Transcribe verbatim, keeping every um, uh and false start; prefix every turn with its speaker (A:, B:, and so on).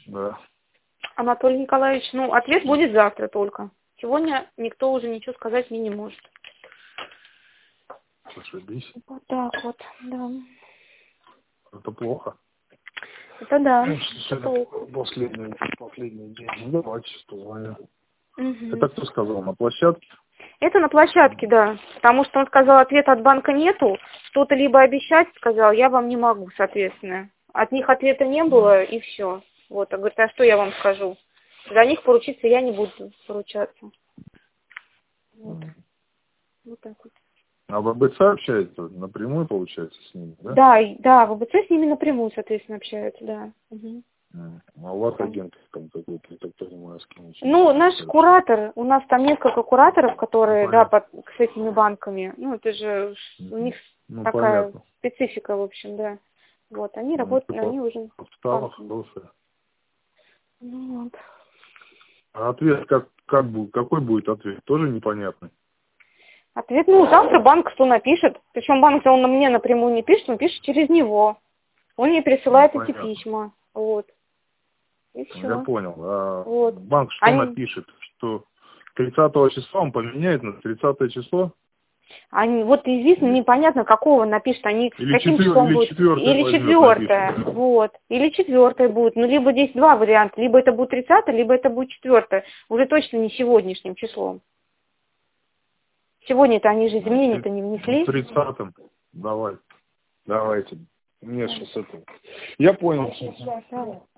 A: Да.
B: Анатолий Николаевич, ну, ответ будет завтра только. Сегодня никто уже ничего сказать мне не может.
A: Зашибись.
B: Вот так вот, да.
A: Это плохо.
B: Это да.
A: Ну,
B: Это плохо.
A: Последний, последний день. Ну, давайте сейчас позвоним.
B: Угу.
A: Это кто сказал? На площадке?
B: Это на площадке, да. Потому что он сказал, ответа от банка нету. Что-то либо обещать, сказал, я вам не могу, соответственно. От них ответа не было, и все. Вот, а говорит, а что я вам скажу? За них поручиться я не буду поручаться. Вот. Вот так вот.
A: А ВБЦ общается напрямую, получается, с ними, да?
B: Да, и- да, ВБЦ с ними напрямую, соответственно, общаются, да. Угу.
A: А у вас агент там какой-то, я так понимаю, с кем?
B: Ну, наш куратор, у нас там несколько кураторов, которые,
A: Ну,
B: да, под, с этими банками. Ну, это же у них
A: ну,
B: такая
A: понятно.
B: специфика, в общем, да. Вот, они
A: Ну,
B: работают,
A: типа,
B: они уже...
A: подстава хорошая.
B: Ну, вот.
A: А ответ как, как будет, какой будет ответ? Тоже непонятный.
B: Ответ, ну, завтра банк что напишет. Причем банк он мне напрямую не пишет, он пишет через него. Он мне присылает
A: Ну,
B: эти
A: понятно.
B: письма. Вот. И
A: Ну, я
B: все.
A: понял. А
B: Вот.
A: банк что
B: Они,
A: напишет? Что тридцатого числа он поменяет на тридцатое число?
B: они, вот известно, непонятно, какого напишет, они
A: Или,
B: каким
A: четвер...
B: числом
A: или
B: будет.
A: четвертое
B: Или
A: возьмет,
B: четвертое.
A: напишет.
B: Вот. Или четвертое будет. Ну, либо здесь два варианта. Либо это будет тридцатое, либо это будет четвертое. Уже точно не сегодняшним числом. Сегодня-то они же изменения-то не внесли.
A: тридцатым. Давай. Давайте. Мне сейчас это... Я понял.
B: Да.